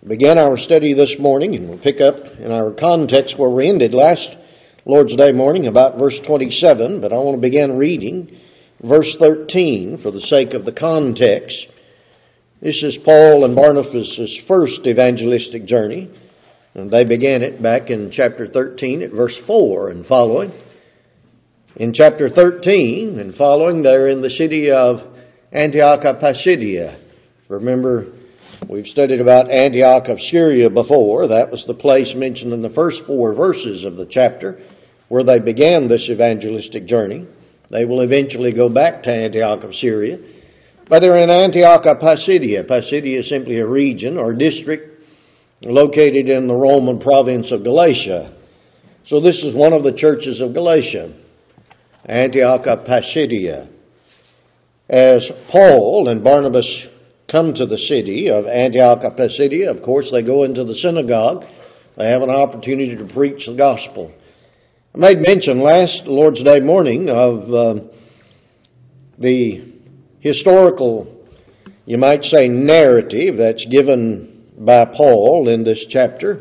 Begin our study this morning, and we'll pick up in our context where we ended last Lord's Day morning, about verse 27, but I want to begin reading verse 13 for the sake of the context. This is Paul and Barnabas' first evangelistic journey, and they began it back in chapter 13 at verse 4 and following. In chapter 13 and following, they're in the city of Antioch of Pisidia. Remember, we've studied about Antioch of Syria before. That was the place mentioned in the first 4 verses of the chapter where they began this evangelistic journey. They will eventually go back to Antioch of Syria. But they're in Antioch of Pisidia. Pisidia is simply a region or district located in the Roman province of Galatia. So this is one of the churches of Galatia, Antioch of Pisidia. As Paul and Barnabas come to the city of Antioch of Pisidia, of course, they go into the synagogue. They have an opportunity to preach the gospel. I made mention last Lord's Day morning of the historical, you might say, narrative that's given by Paul in this chapter.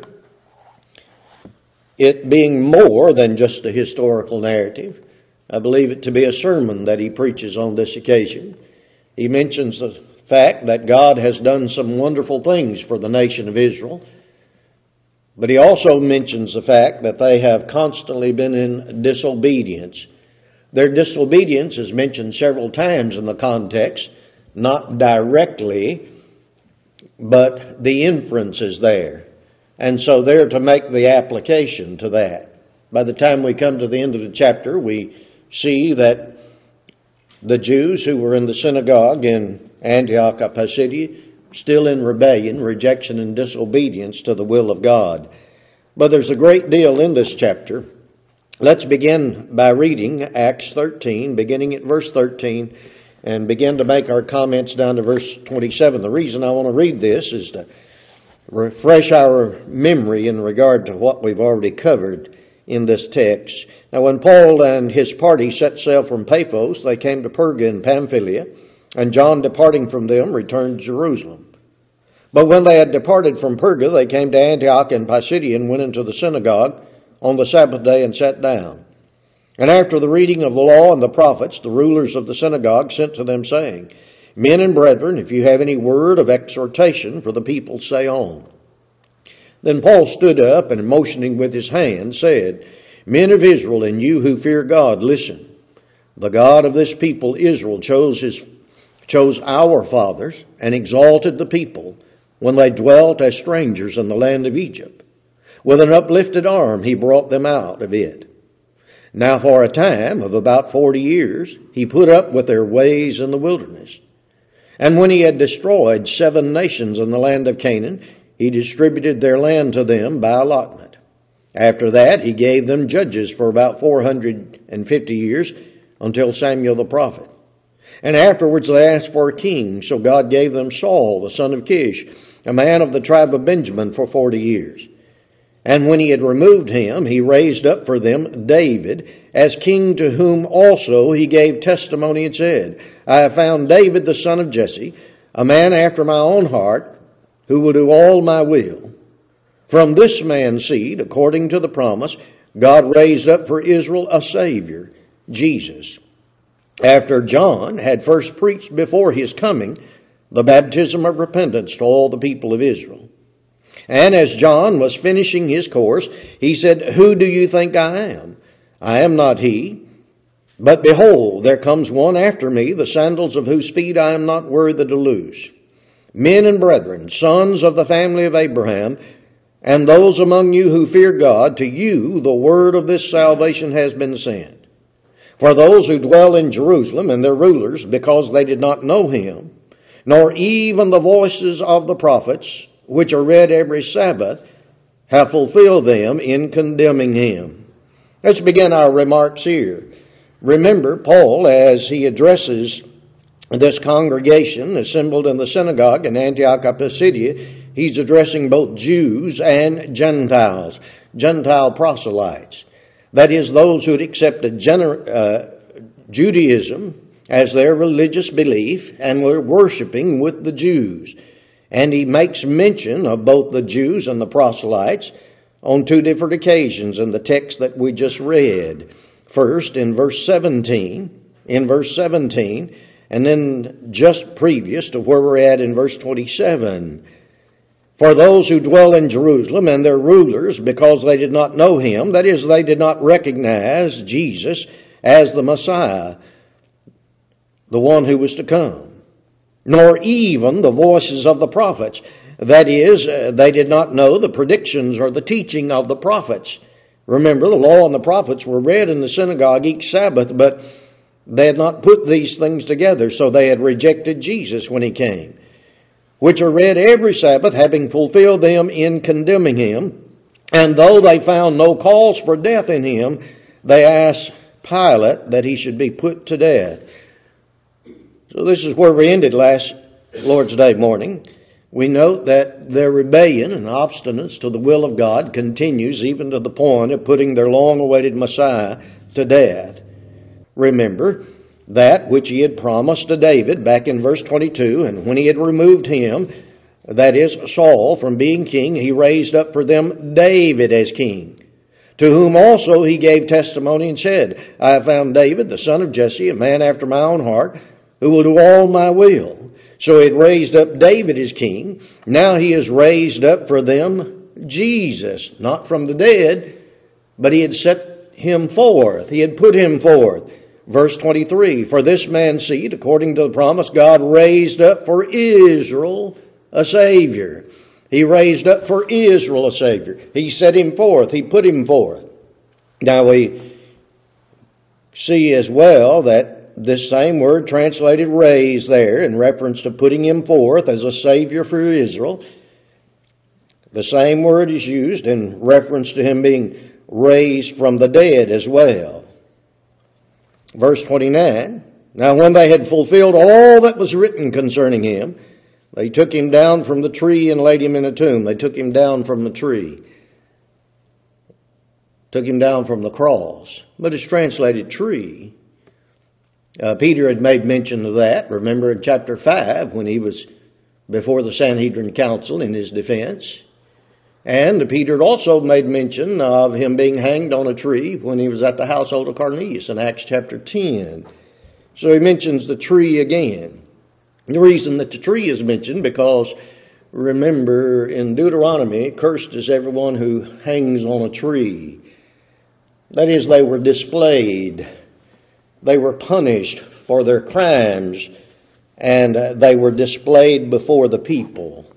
It being more than just a historical narrative. I believe it to be a sermon that he preaches on this occasion. He mentions the fact that God has done some wonderful things for the nation of Israel. But he also mentions the fact that they have constantly been in disobedience. Their disobedience is mentioned several times in the context, not directly, but the inference is there. And so they're to make the application to that. By the time we come to the end of the chapter, we see that the Jews who were in the synagogue in Antioch of Pisidia, still in rebellion, rejection, and disobedience to the will of God. But there's a great deal in this chapter. Let's begin by reading Acts 13, beginning at verse 13, and begin to make our comments down to verse 27. The reason I want to read this is to refresh our memory in regard to what we've already covered in this text. Now, when Paul and his party set sail from Paphos, they came to Perga in Pamphylia, and John, departing from them, returned to Jerusalem. But when they had departed from Perga, they came to Antioch and Pisidia and went into the synagogue on the Sabbath day and sat down. And after the reading of the law and the prophets, the rulers of the synagogue sent to them, saying, Men and brethren, if you have any word of exhortation for the people, say on. Then Paul stood up and, motioning with his hand, said, Men of Israel, and you who fear God, listen. The God of this people, Israel, chose our fathers and exalted the people when they dwelt as strangers in the land of Egypt. With an uplifted arm he brought them out of it. Now for a time of about 40 years he put up with their ways in the wilderness. And when he had destroyed 7 nations in the land of Canaan, he distributed their land to them by allotment. After that, he gave them judges for about 450 years until Samuel the prophet. And afterwards they asked for a king, so God gave them Saul, the son of Kish, a man of the tribe of Benjamin, for 40 years. And when he had removed him, he raised up for them David as king, to whom also he gave testimony and said, I have found David the son of Jesse, a man after my own heart, who will do all my will. From this man's seed, according to the promise, God raised up for Israel a Savior, Jesus. After John had first preached before his coming the baptism of repentance to all the people of Israel. And as John was finishing his course, he said, Who do you think I am? I am not he. But behold, there comes one after me, the sandals of whose feet I am not worthy to loose. Men and brethren, sons of the family of Abraham, and those among you who fear God, to you the word of this salvation has been sent. For those who dwell in Jerusalem and their rulers, because they did not know him, nor even the voices of the prophets, which are read every Sabbath, have fulfilled them in condemning him. Let's begin our remarks here. Remember, Paul, as he addresses this congregation assembled in the synagogue in Antioch of Pisidia, he's addressing both Jews and Gentiles, Gentile proselytes. That is, those who had accepted Judaism as their religious belief and were worshiping with the Jews. And he makes mention of both the Jews and the proselytes on two different occasions in the text that we just read. First, in verse 17, and then just previous to where we're at in verse 27. For those who dwell in Jerusalem and their rulers, because they did not know him, that is, they did not recognize Jesus as the Messiah, the one who was to come, nor even the voices of the prophets. That is, they did not know the predictions or the teaching of the prophets. Remember, the law and the prophets were read in the synagogue each Sabbath, but they had not put these things together, so they had rejected Jesus when he came, which are read every Sabbath, having fulfilled them in condemning him. And though they found no cause for death in him, they asked Pilate that he should be put to death. So this is where we ended last Lord's Day morning. We note that their rebellion and obstinance to the will of God continues even to the point of putting their long-awaited Messiah to death. Remember that which he had promised to David back in verse 22, and when he had removed him, that is Saul, from being king, he raised up for them David as king, to whom also he gave testimony and said, I have found David, the son of Jesse, a man after my own heart, who will do all my will. So he had raised up David as king. Now he has raised up for them Jesus, not from the dead, but he had set him forth. He had put him forth. Verse 23, for this man's seed, according to the promise, God raised up for Israel a Savior. He raised up for Israel a Savior. He set him forth. He put him forth. Now we see as well that this same word translated raised there in reference to putting him forth as a Savior for Israel. The same word is used in reference to him being raised from the dead as well. Verse 29, now when they had fulfilled all that was written concerning him, they took him down from the tree and laid him in a tomb. They took him down from the tree. Took him down from the cross. But it's translated tree. Peter had made mention of that. Remember in chapter 5 when he was before the Sanhedrin Council in his defense. And Peter had also made mention of him being hanged on a tree when he was at the household of Cornelius in Acts chapter 10. So he mentions the tree again. The reason that the tree is mentioned because, remember, in Deuteronomy, cursed is everyone who hangs on a tree. That is, they were displayed. They were punished for their crimes, and they were displayed before the people.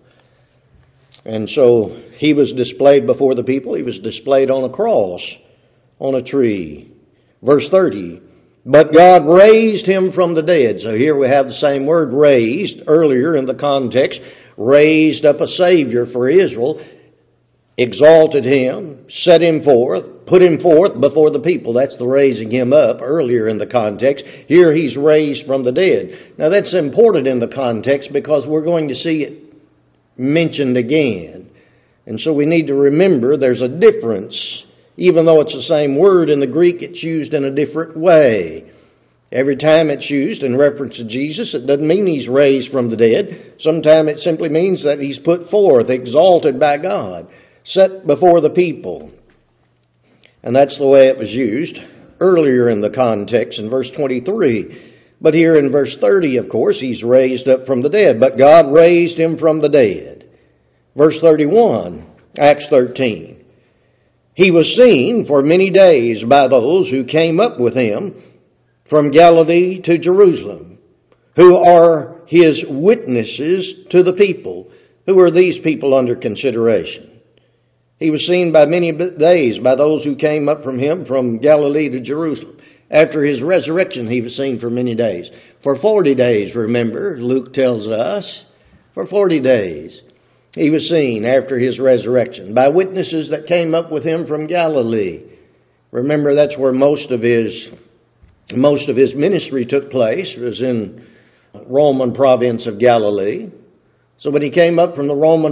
And so he was displayed before the people. He was displayed on a cross, on a tree. Verse 30, but God raised him from the dead. So here we have the same word, raised, earlier in the context, raised up a Savior for Israel, exalted him, set him forth, put him forth before the people. That's the raising him up earlier in the context. Here he's raised from the dead. Now that's important in the context because we're going to see it mentioned again. And so we need to remember there's a difference. Even though it's the same word in the Greek, it's used in a different way. Every time it's used in reference to Jesus, it doesn't mean he's raised from the dead. Sometimes it simply means that he's put forth, exalted by God, set before the people. And that's the way it was used earlier in the context in verse 23. But here in verse 30, of course, he's raised up from the dead. But God raised him from the dead. Verse 31, Acts 13. He was seen for many days by those who came up with him from Galilee to Jerusalem, who are his witnesses to the people. Who are these people under consideration? He was seen by many days by those who came up from him from Galilee to Jerusalem. After his resurrection, he was seen for many days. For 40 days, remember, Luke tells us, for 40 days. He was seen after his resurrection by witnesses that came up with him from Galilee. Remember, that's where most of his ministry took place, was in Roman province of Galilee. So when he came up from the Roman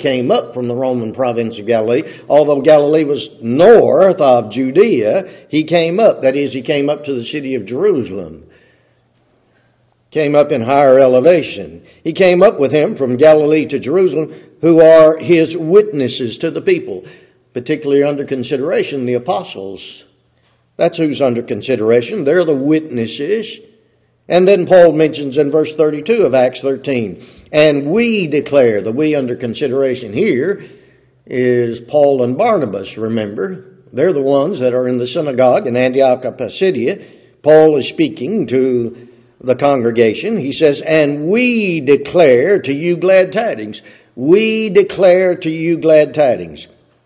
province of Galilee. Although Galilee was north of Judea, he came up. That is, he came up to the city of Jerusalem. came up in higher elevation. He came up with him from Galilee to Jerusalem, who are his witnesses to the people, particularly under consideration, the apostles. That's who's under consideration. They're the witnesses. And then Paul mentions in verse 32 of Acts 13, and we declare, the we under consideration here is Paul and Barnabas, remember. They're the ones that are in the synagogue in Antioch of Pisidia. Paul is speaking to the congregation. He says, and we declare to you glad tidings. We declare to you glad tidings.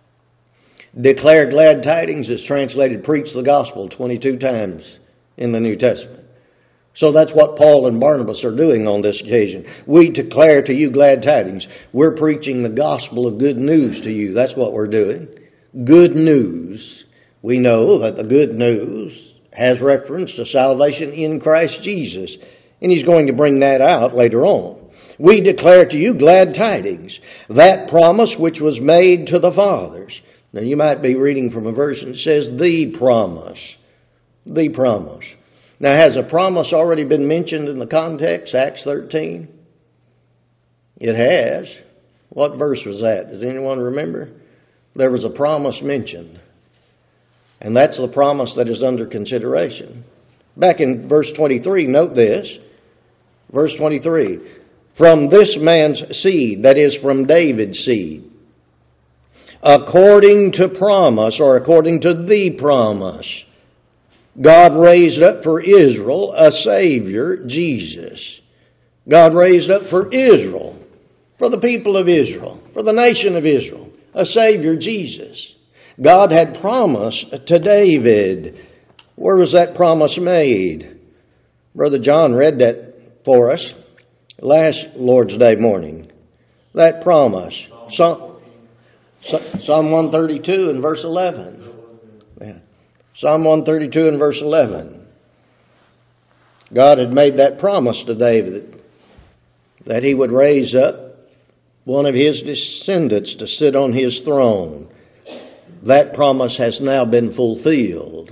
Declare glad tidings is translated preach the gospel 22 times in the New Testament. So that's what Paul and Barnabas are doing on this occasion. We declare to you glad tidings. We're preaching the gospel of good news to you. That's what we're doing. Good news. We know that the good news has reference to salvation in Christ Jesus. And he's going to bring that out later on. We declare to you glad tidings. That promise which was made to the fathers. Now you might be reading from a version that says the promise. The promise. Now has a promise already been mentioned in the context, Acts 13? It has. What verse was that? Does anyone remember? There was a promise mentioned. And that's the promise that is under consideration. Back in verse 23, note this. Verse 23. From this man's seed, that is from David's seed, according to promise, or according to the promise, God raised up for Israel a Savior, Jesus. God raised up for Israel, for the people of Israel, for the nation of Israel, a Savior, Jesus. God had promised to David. Where was that promise made? Brother John read that for us last Lord's Day morning. That promise. Psalm 132 and verse 11. Yeah. Psalm 132 and verse 11. God had made that promise to David that he would raise up one of his descendants to sit on his throne. That promise has now been fulfilled.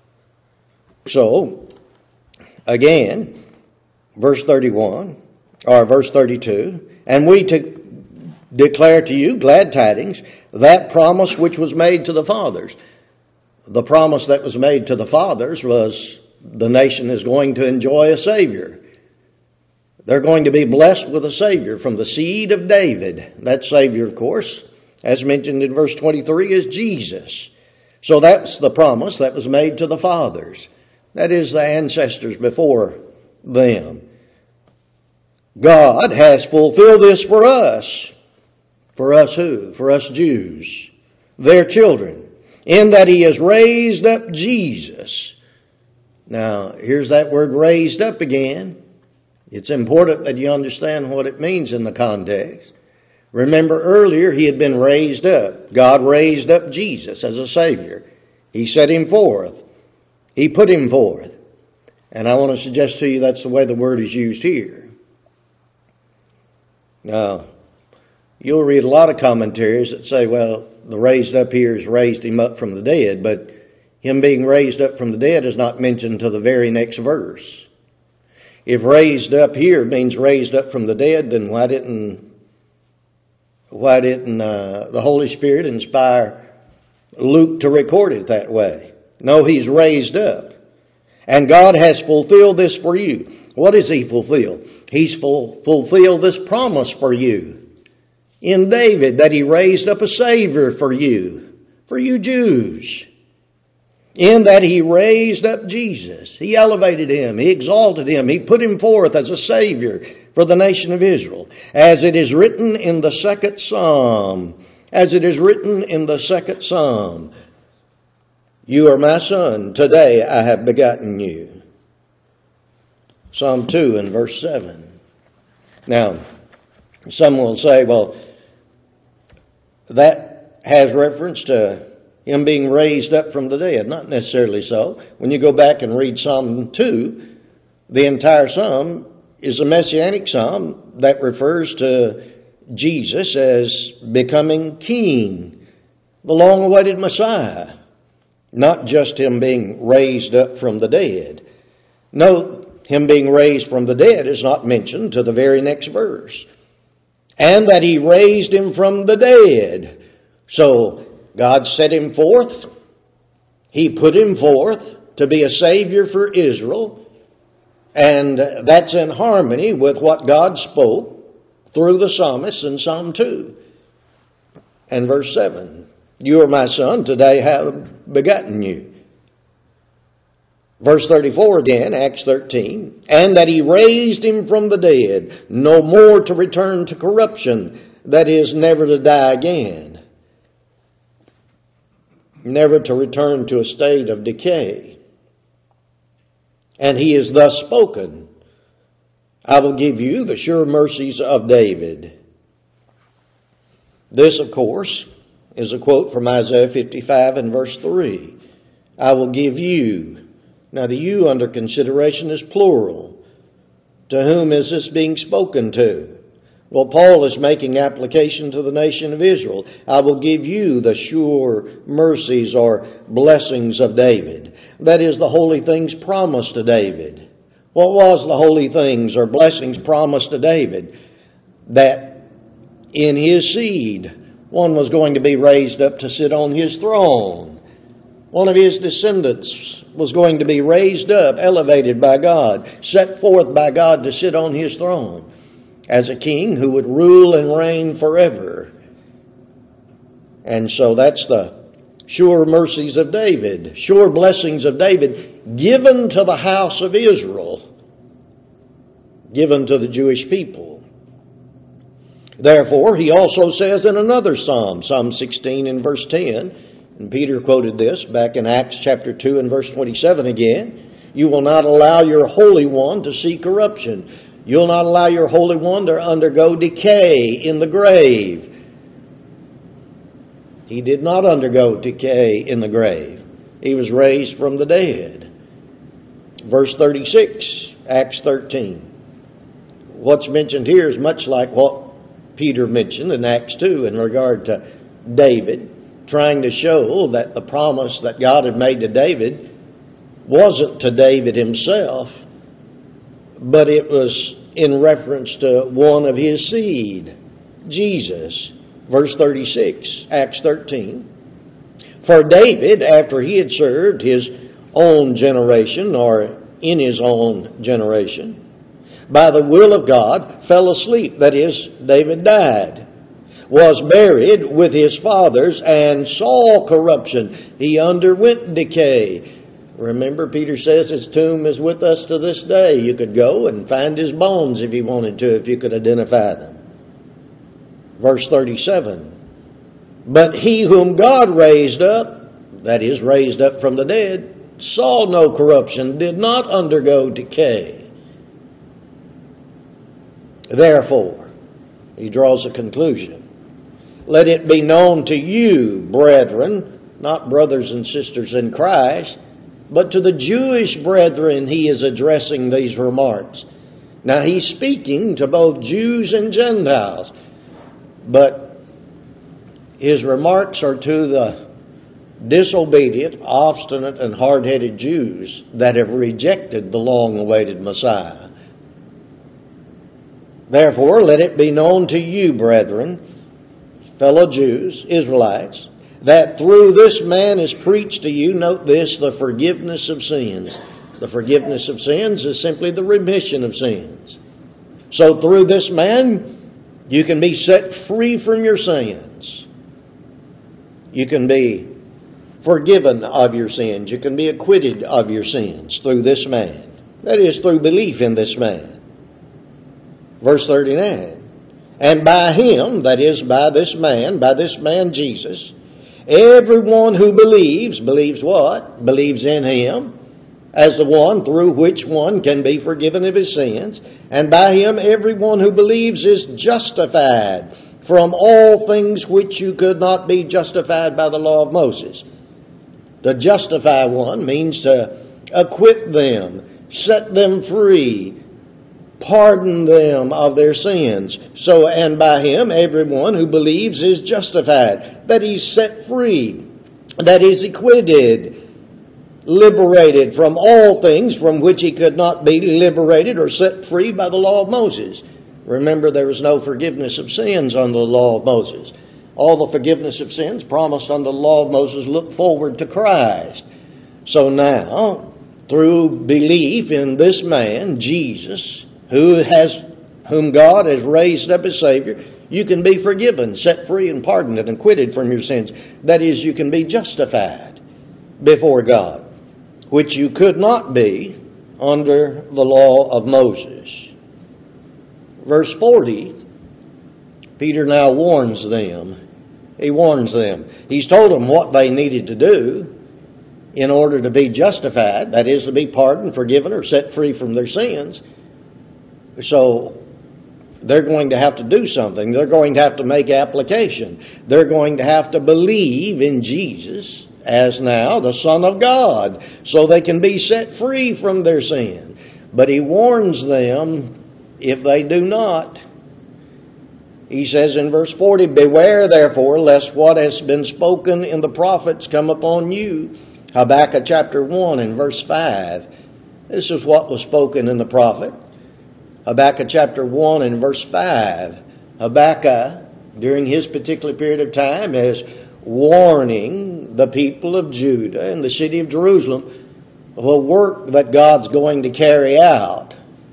So, again, verse 31, or verse 32, and we declare to you glad tidings, that promise which was made to the fathers. The promise that was made to the fathers was the nation is going to enjoy a Savior. They're going to be blessed with a Savior from the seed of David. That Savior, of course, as mentioned in verse 23, is Jesus. So that's the promise that was made to the fathers. That is the ancestors before them. God has fulfilled this for us. For us who? For us Jews. Their children. In that He has raised up Jesus. Now, here's that word raised up again. It's important that you understand what it means in the context. Remember earlier He had been raised up. God raised up Jesus as a Savior. He set Him forth. He put Him forth. And I want to suggest to you that's the way the word is used here. Now, you'll read a lot of commentaries that say, well, the raised up here is raised Him up from the dead, but Him being raised up from the dead is not mentioned to the very next verse. If raised up here means raised up from the dead, then why didn't the Holy Spirit inspire Luke to record it that way? No, He's raised up. And God has fulfilled this for you. What has He fulfilled? He's fulfilled this promise for you in David, that He raised up a Savior for you Jews. In that He raised up Jesus. He elevated Him. He exalted Him. He put Him forth as a Savior for the nation of Israel. As it is written in the second Psalm. As it is written in the second Psalm. You are my son. Today I have begotten you. Psalm 2 and verse 7. Now, some will say, well, that has reference to Him being raised up from the dead. Not necessarily so. When you go back and read Psalm 2, the entire psalm is a messianic psalm that refers to Jesus as becoming king, the long-awaited Messiah, not just Him being raised up from the dead. Note Him being raised from the dead is not mentioned to the very next verse. And that He raised Him from the dead. So God set Him forth. He put Him forth to be a Savior for Israel. And that's in harmony with what God spoke through the psalmist in Psalm 2. And verse 7, You are my son, today have begotten you. Verse 34 again, Acts 13, And that He raised Him from the dead, no more to return to corruption, that is, never to die again. Never to return to a state of decay. And He is thus spoken, I will give you the sure mercies of David. This, of course, is a quote from Isaiah 55 and verse 3. I will give you. Now the you under consideration is plural. To whom is this being spoken to? Well, Paul is making application to the nation of Israel. I will give you the sure mercies or blessings of David. That is the holy things promised to David. What was the holy things or blessings promised to David? That in his seed, one was going to be raised up to sit on his throne. One of his descendants was going to be raised up, elevated by God, set forth by God to sit on His throne as a king who would rule and reign forever. And so that's the sure mercies of David, sure blessings of David, given to the house of Israel, given to the Jewish people. Therefore, he also says in another psalm, Psalm 16 and verse 10, and Peter quoted this back in Acts chapter 2 and verse 27 again, You will not allow your Holy One to see corruption. You'll not allow your Holy One to undergo decay in the grave. He did not undergo decay in the grave. He was raised from the dead. Verse 36, Acts 13. What's mentioned here is much like what Peter mentioned in Acts 2 in regard to David, trying to show that the promise that God had made to David wasn't to David himself, but it was in reference to one of his seed, Jesus. Verse 36, Acts 13. For David, after he had served his own generation, or in his own generation, by the will of God, fell asleep, that is, David died, was buried with his fathers, and saw corruption. He underwent decay. Remember, Peter says his tomb is with us to this day. You could go and find his bones if you wanted to, if you could identify them. Verse 37. But he whom God raised up, that is, raised up from the dead, saw no corruption, did not undergo decay. Therefore, he draws a conclusion. Let it be known to you, brethren, not brothers and sisters in Christ, but to the Jewish brethren he is addressing these remarks. Now he's speaking to both Jews and Gentiles, but his remarks are to the disobedient, obstinate, and hard-headed Jews that have rejected the long-awaited Messiah. Therefore, let it be known to you, brethren, fellow Jews, Israelites, that through this man is preached to you, note this, the forgiveness of sins. The forgiveness of sins is simply the remission of sins. So through this man, you can be set free from your sins. You can be forgiven of your sins. You can be acquitted of your sins through this man. That is, through belief in this man. Verse 39. And by him, that is, by this man Jesus, everyone who believes what? Believes in him as the one through which one can be forgiven of his sins. And by him, everyone who believes is justified from all things which you could not be justified by the law of Moses. To justify one means to acquit them, set them free, pardon them of their sins. So, and by him, everyone who believes is justified, that he's set free, that he's acquitted. liberated from all things from which he could not be liberated or set free by the law of Moses. Remember, there was no forgiveness of sins under the law of Moses. All the forgiveness of sins promised under the law of Moses looked forward to Christ. So now, through belief in this man, Jesus, whom God has raised up as Savior, you can be forgiven, set free, and pardoned, and acquitted from your sins. That is, you can be justified before God, which you could not be under the law of Moses. Verse 40, Peter now warns them. He warns them. He's told them what they needed to do in order to be justified, that is, to be pardoned, forgiven, or set free from their sins. So they're going to have to do something. They're going to have to make application. They're going to have to believe in Jesus as now the Son of God, so they can be set free from their sin. But he warns them, if they do not, he says in verse 40, "Beware therefore, lest what has been spoken in the prophets come upon you." Habakkuk chapter 1 and verse 5. This is what was spoken in the prophet. Habakkuk chapter 1 and verse 5. Habakkuk, during his particular period of time, is warning the people of Judah and the city of Jerusalem of a work that God's going to carry out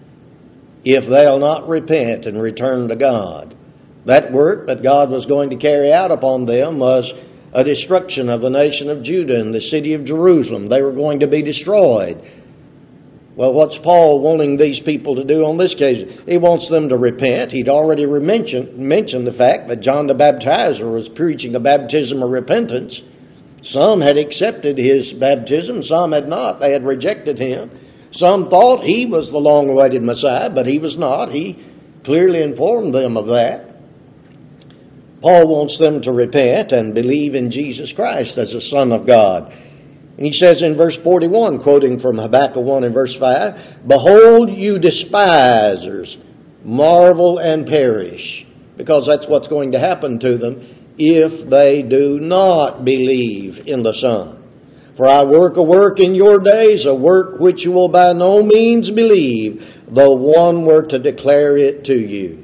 if they'll not repent and return to God. That work that God was going to carry out upon them was a destruction of the nation of Judah and the city of Jerusalem. They were going to be destroyed. Well, what's Paul wanting these people to do on this occasion? He wants them to repent. He'd already mentioned the fact that John the Baptizer was preaching a baptism of repentance. Some had accepted his baptism, some had not. They had rejected him. Some thought he was the long-awaited Messiah, but he was not. He clearly informed them of that. Paul wants them to repent and believe in Jesus Christ as the Son of God. And he says in verse 41, quoting from Habakkuk 1 and verse 5, "Behold, you despisers, marvel and perish," because that's what's going to happen to them if they do not believe in the Son. "For I work a work in your days, a work which you will by no means believe, though one were to declare it to you."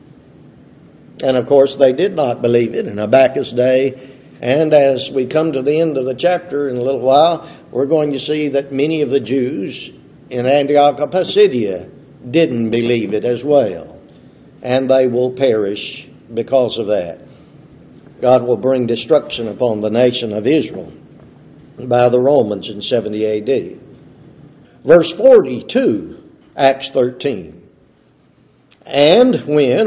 And of course they did not believe it in Habakkuk's day. And as we come to the end of the chapter in a little while, we're going to see that many of the Jews in Antioch of Pisidia didn't believe it as well. And they will perish because of that. God will bring destruction upon the nation of Israel by the Romans in 70 AD. Verse 42, Acts 13. "And when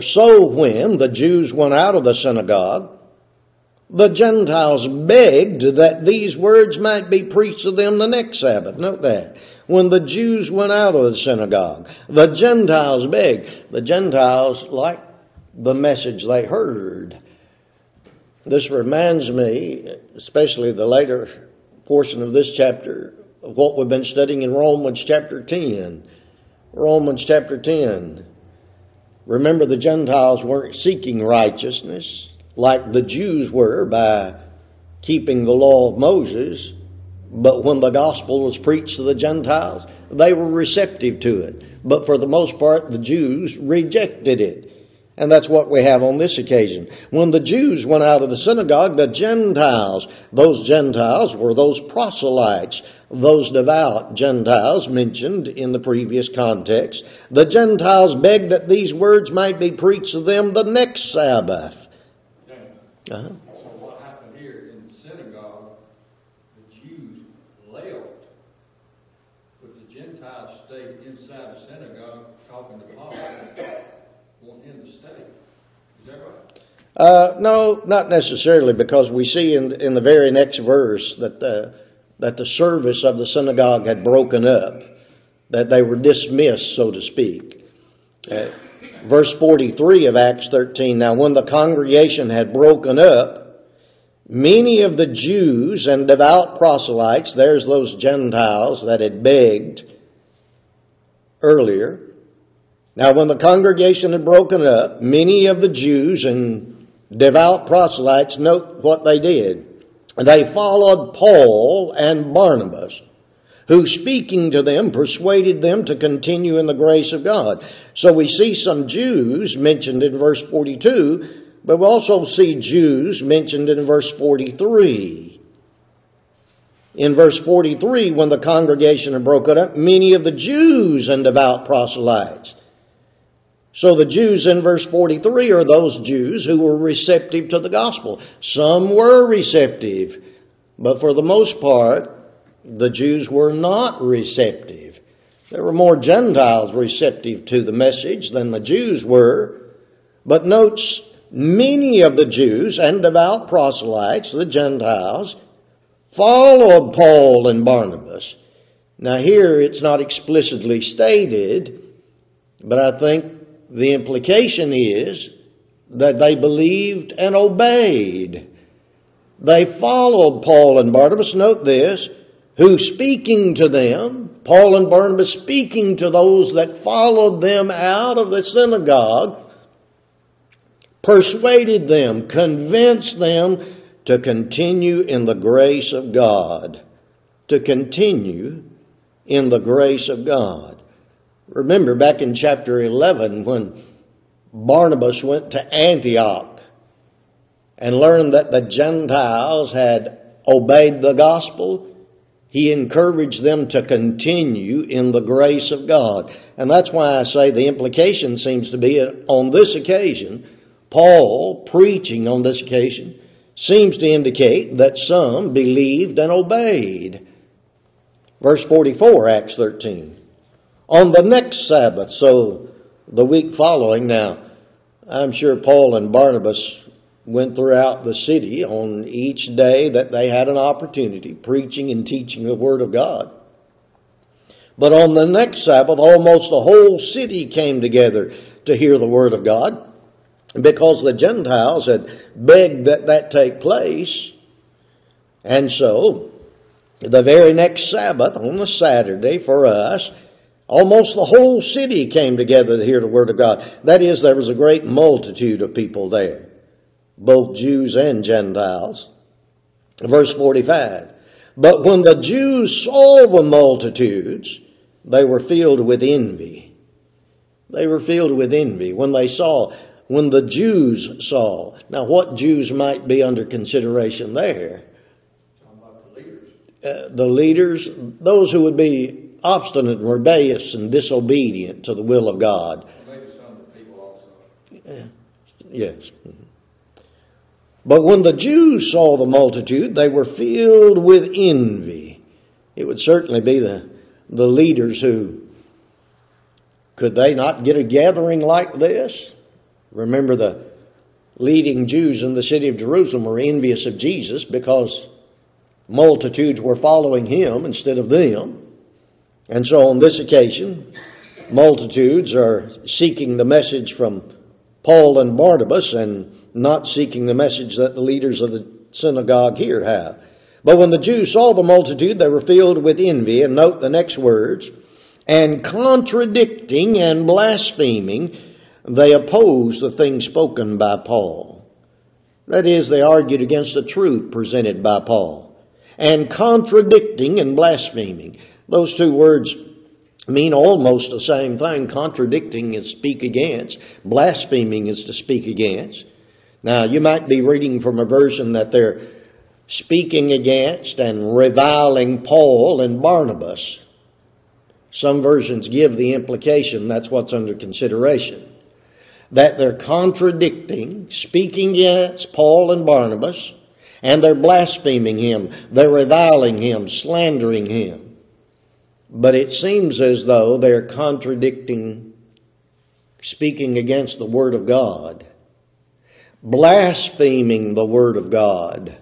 the Jews went out of the synagogue, the Gentiles begged that these words might be preached to them the next Sabbath." Note that. When the Jews went out of the synagogue, the Gentiles begged. The Gentiles liked the message they heard. This reminds me, especially the later portion of this chapter, of what we've been studying in Romans chapter 10. Romans chapter 10. Remember, the Gentiles weren't seeking righteousness like the Jews were by keeping the law of Moses. But when the gospel was preached to the Gentiles, they were receptive to it. But for the most part, the Jews rejected it. And that's what we have on this occasion. When the Jews went out of the synagogue, the Gentiles, those Gentiles were those proselytes, those devout Gentiles mentioned in the previous context. The Gentiles begged that these words might be preached to them the next Sabbath. So what happened here in the synagogue, the Jews left, but the Gentiles stayed inside the synagogue talking to Paul, wanting him to stay. Is that right? No, not necessarily, because we see in the very next verse that the service of the synagogue had broken up, that they were dismissed, so to speak. Verse 43 of Acts 13, "Now when the congregation had broken up, many of the Jews and devout proselytes," there's those Gentiles that had begged earlier. "Now when the congregation had broken up, many of the Jews and devout proselytes," note what they did. they followed Paul and Barnabas, who speaking to them persuaded them to continue in the grace of God. So we see some Jews mentioned in verse 42, but we also see Jews mentioned in verse 43. In verse 43, when the congregation had broken up, many of the Jews and devout proselytes. So the Jews in verse 43 are those Jews who were receptive to the gospel. Some were receptive, but for the most part, the Jews were not receptive. There were more Gentiles receptive to the message than the Jews were. But note, many of the Jews and devout proselytes, the Gentiles, followed Paul and Barnabas. Now here it's not explicitly stated, but I think the implication is that they believed and obeyed. They followed Paul and Barnabas, note this, who speaking to them, Paul and Barnabas speaking to those that followed them out of the synagogue, persuaded them, convinced them to continue in the grace of God. To continue in the grace of God. Remember back in chapter 11 when Barnabas went to Antioch and learned that the Gentiles had obeyed the gospel, he encouraged them to continue in the grace of God. And that's why I say the implication seems to be on this occasion, Paul preaching on this occasion seems to indicate that some believed and obeyed. Verse 44, Acts 13. On the next Sabbath, so the week following, now, I'm sure Paul and Barnabas went throughout the city on each day that they had an opportunity, preaching and teaching the Word of God. But on the next Sabbath, almost the whole city came together to hear the Word of God, because the Gentiles had begged that that take place. And so, the very next Sabbath, on the Saturday for us, almost the whole city came together to hear the Word of God. That is, there was a great multitude of people there, both Jews and Gentiles. Verse 45. But when the Jews saw the multitudes, they were filled with envy. They were filled with envy when the Jews saw. Now, what Jews might be under consideration there? Talking about the leaders. The leaders, those who would be obstinate and rebellious and disobedient to the will of God. Maybe some of the people also. Yes. But when the Jews saw the multitude, they were filled with envy. It would certainly be the leaders who, could they not get a gathering like this? Remember, the leading Jews in the city of Jerusalem were envious of Jesus because multitudes were following him instead of them. And so on this occasion, multitudes are seeking the message from Paul and Barnabas and not seeking the message that the leaders of the synagogue here have. But when the Jews saw the multitude, they were filled with envy. And note the next words. And contradicting and blaspheming, they opposed the things spoken by Paul. That is, they argued against the truth presented by Paul. And contradicting and blaspheming. Those two words mean almost the same thing. Contradicting is speak against. Blaspheming is to speak against. Now, you might be reading from a version that they're speaking against and reviling Paul and Barnabas. Some versions give the implication that's what's under consideration. That they're contradicting, speaking against Paul and Barnabas, and they're blaspheming him. They're reviling him, slandering him. But it seems as though they're contradicting, speaking against the Word of God, blaspheming the Word of God,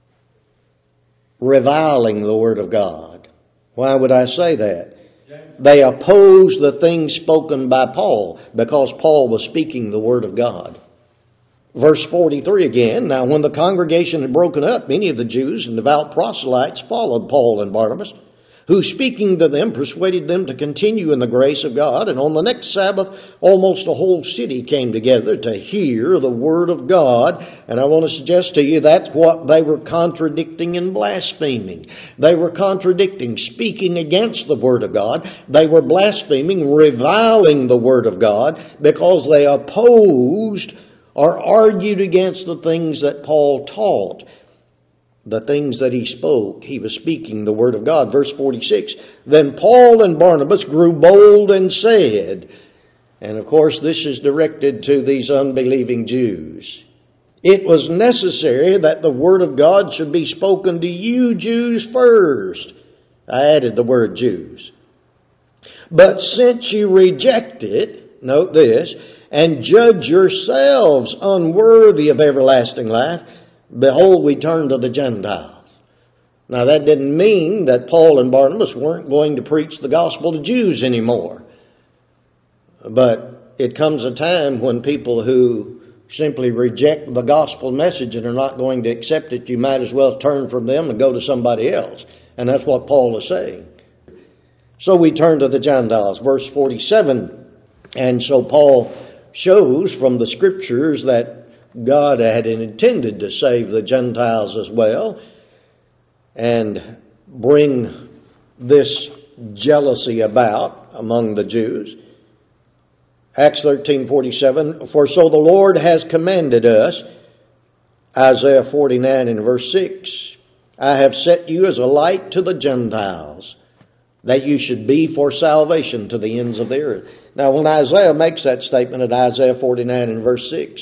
reviling the Word of God. Why would I say that? They oppose the things spoken by Paul because Paul was speaking the Word of God. Verse 43 again, now when the congregation had broken up, many of the Jews and devout proselytes followed Paul and Barnabas, who speaking to them persuaded them to continue in the grace of God. And on the next Sabbath, almost the whole city came together to hear the Word of God. And I want to suggest to you that's what they were contradicting and blaspheming. They were contradicting, speaking against the Word of God. They were blaspheming, reviling the Word of God because they opposed or argued against the things that Paul taught. The things that he spoke, he was speaking the Word of God. Verse 46, then Paul and Barnabas grew bold and said, and of course this is directed to these unbelieving Jews, it was necessary that the Word of God should be spoken to you Jews first. I added the word Jews. But since you reject it, note this, and judge yourselves unworthy of everlasting life, behold, we turn to the Gentiles. Now, that didn't mean that Paul and Barnabas weren't going to preach the gospel to Jews anymore. But it comes a time when people who simply reject the gospel message and are not going to accept it, you might as well turn from them and go to somebody else. And that's what Paul is saying. So we turn to the Gentiles. Verse 47, and so Paul shows from the Scriptures that God had intended to save the Gentiles as well and bring this jealousy about among the Jews. Acts 13:47, for so the Lord has commanded us, Isaiah 49 and verse 6, I have set you as a light to the Gentiles, that you should be for salvation to the ends of the earth. Now when Isaiah makes that statement at Isaiah 49 and verse 6,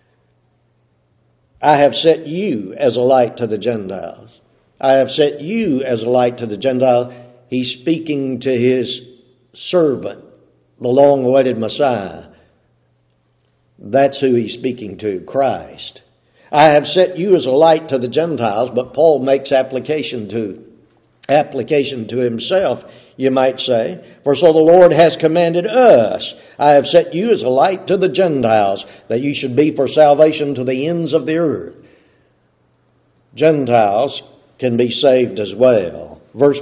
I have set you as a light to the Gentiles. I have set you as a light to the Gentiles. He's speaking to his servant, the long-awaited Messiah. That's who he's speaking to, Christ. I have set you as a light to the Gentiles, but Paul makes application to himself, you might say. For so the Lord has commanded us, I have set you as a light to the Gentiles, that you should be for salvation to the ends of the earth. Gentiles can be saved as well. Verse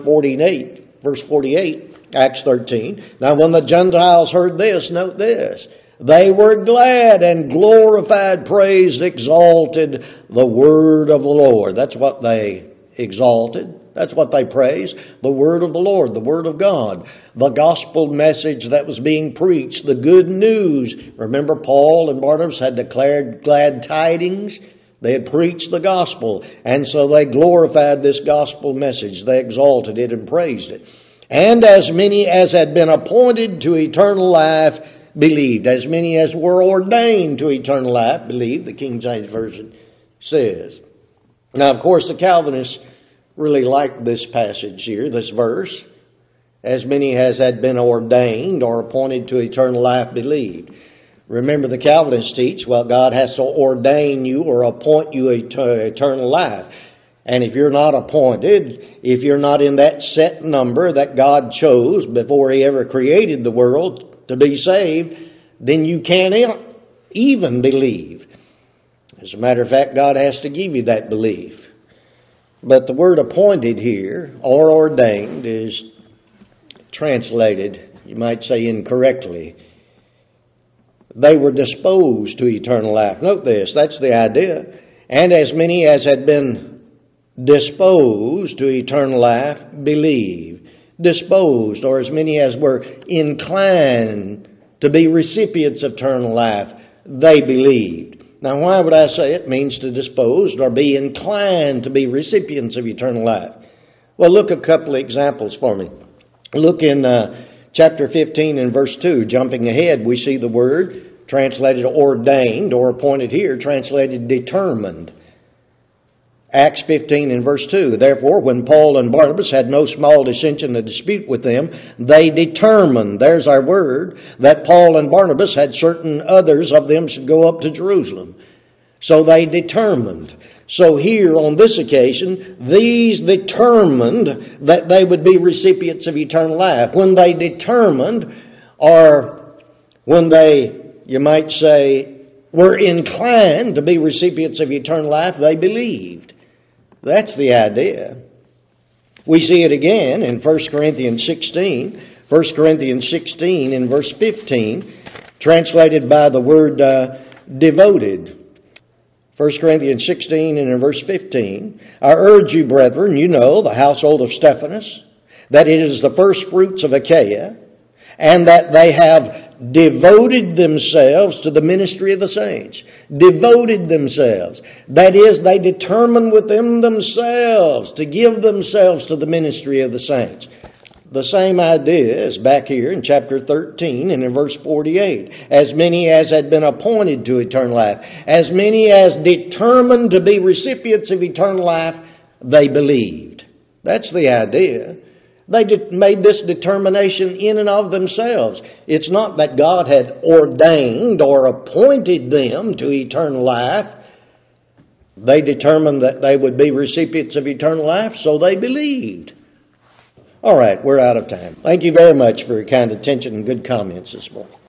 48, Acts 13. Now when the Gentiles heard this, note this, they were glad and glorified, praised, exalted the word of the Lord. That's what they exalted. That's what they praised. The word of the Lord, the word of God. The gospel message that was being preached, the good news. Remember, Paul and Barnabas had declared glad tidings. They had preached the gospel. And so they glorified this gospel message. They exalted it and praised it. And as many as had been appointed to eternal life believed. As many as were ordained to eternal life believed, the King James Version says. Now, of course, the Calvinists really like this passage here, this verse. As many as had been ordained or appointed to eternal life believed. Remember, the Calvinists teach, well, God has to ordain you or appoint you to eternal life. And if you're not appointed, if you're not in that set number that God chose before He ever created the world to be saved, then you can't even believe. As a matter of fact, God has to give you that belief. But the word appointed here, or ordained, is translated, you might say incorrectly. They were disposed to eternal life. Note this, that's the idea. And as many as had been disposed to eternal life believe. Disposed, or as many as were inclined to be recipients of eternal life, they believed. Now, why would I say it means to dispose or be inclined to be recipients of eternal life? Well, look a couple of examples for me. Look in chapter 15 and verse 2. Jumping ahead, we see the word translated ordained or appointed here, translated determined. Acts 15 and verse 2. Therefore, when Paul and Barnabas had no small dissension and dispute with them, they determined, there's our word, that Paul and Barnabas had certain others of them should go up to Jerusalem. So they determined. So here on this occasion, these determined that they would be recipients of eternal life. When they determined, or when they, you might say, were inclined to be recipients of eternal life, they believed. That's the idea. We see it again in 1 Corinthians 16. 1 Corinthians 16 in verse 15, translated by the word devoted. 1 Corinthians 16 and in verse 15, I urge you, brethren, you know, the household of Stephanas, that it is the first fruits of Achaia, and that they have devoted themselves to the ministry of the saints. Devoted themselves. That is, they determined within themselves to give themselves to the ministry of the saints. The same idea is back here in chapter 13 and in verse 48. As many as had been appointed to eternal life, as many as determined to be recipients of eternal life, they believed. That's the idea. They made this determination in and of themselves. It's not that God had ordained or appointed them to eternal life. They determined that they would be recipients of eternal life, so they believed. All right, we're out of time. Thank you very much for your kind attention and good comments this morning.